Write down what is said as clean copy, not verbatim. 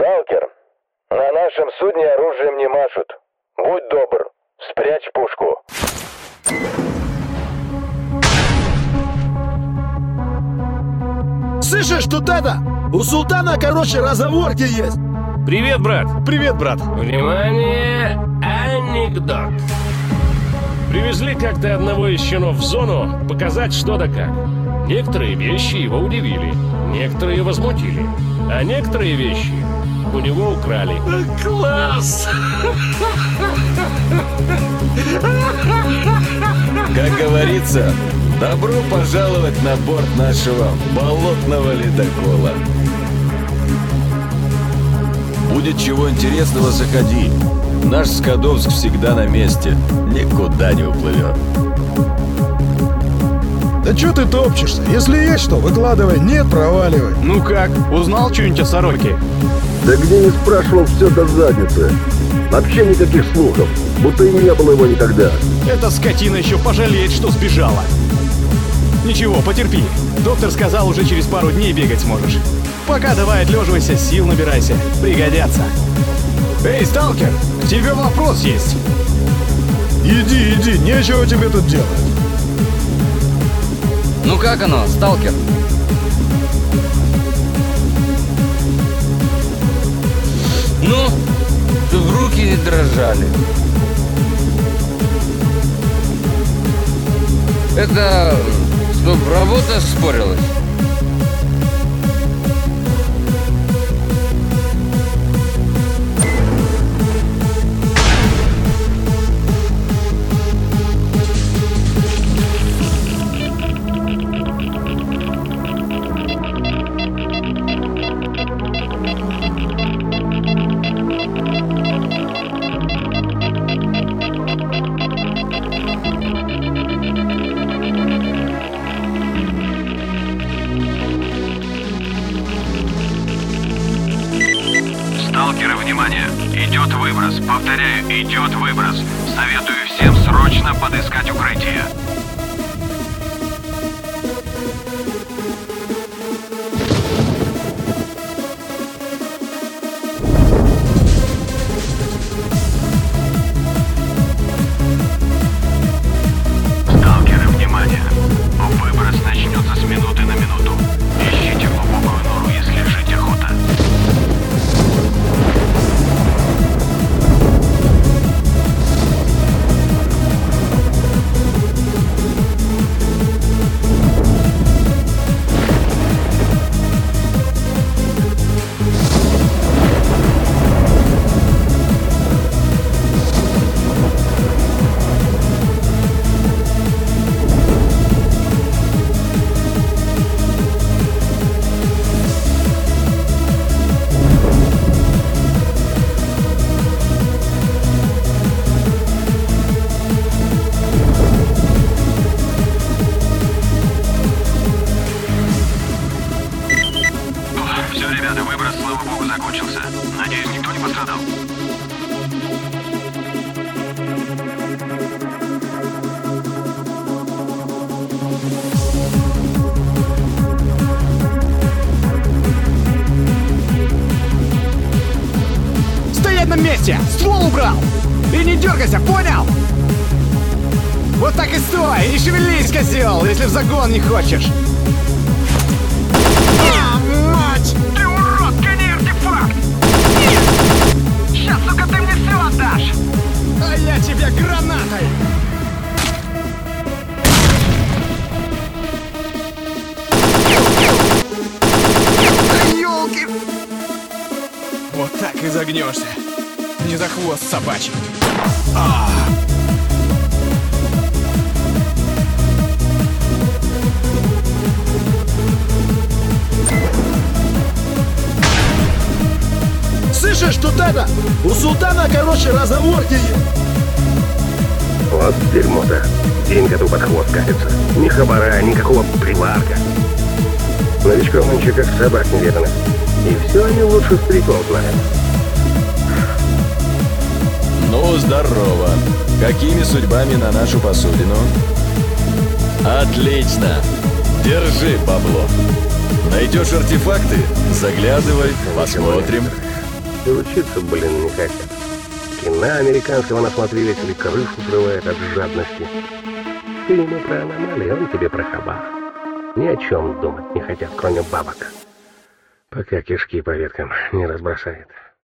Сталкер, на нашем судне оружием не машут. Будь добр, спрячь пушку. Слышишь, тут это? У султана, короче, разговорки есть. Привет, брат. Привет, брат. Внимание, анекдот. Привезли как-то одного из щенов в зону показать что да как. Некоторые вещи его удивили, некоторые возмутили, а некоторые вещи у него украли. Класс! Как говорится, добро пожаловать на борт нашего болотного ледокола. Будет чего интересного, заходи. Наш Скадовск всегда на месте, никуда не уплывет. Да чё ты топчешься? Если есть что, выкладывай, нет, проваливай. Ну как, узнал что-нибудь о Сорокке? Да где не спрашивал, все до задницы. Вообще никаких слухов, будто и не было его никогда. Эта скотина еще пожалеет, что сбежала. Ничего, потерпи. Доктор сказал, уже через пару дней бегать сможешь. Пока давай отлеживайся, сил набирайся. Пригодятся. Эй, сталкер, к тебе вопрос есть. Иди, нечего тебе тут делать. Ну как оно, сталкер? Ну, чтобы руки не дрожали. Это чтоб работа спорилась? Сталкеры, внимание! Идет выброс. Повторяю, идет выброс. Советую всем срочно подыскать укрытие. Сталкеры, внимание! Выброс начнется с минуты на минуту. Ищите глубокую нору, если жить охота. Все, ребята, выброс, слава богу, закончился. Надеюсь, никто не пострадал. Стоять на месте! Ствол убрал! И не дергайся, понял? Вот так и стой! И не шевелись, козел, если в загон не хочешь! Мать! Ты урод, гони артефакт! Нет! Сейчас, сука, ты мне все отдашь! А я тебя гранатой! Да ёлки! Вот так и загнешься. Не за хвост собачий. Слышишь, тут это? У султана, короче, разговорки есть. Вот дерьмо-то. День коту под хвост катится. Ни хабара, никакого прилавка. Новичков нынче как собак неведанных. И все они лучше стариков знают. Ну, здорово. Какими судьбами на нашу посудину? Отлично. Держи бабло. Найдешь артефакты? Заглядывай, посмотрим. И учиться, блин, не хотят. Кино американского насмотрелись или крышу срывает от жадности. Ты ему про аномалии, он тебе про хабар. Ни о чем думать не хотят, кроме бабок. Пока кишки по веткам не разбросает.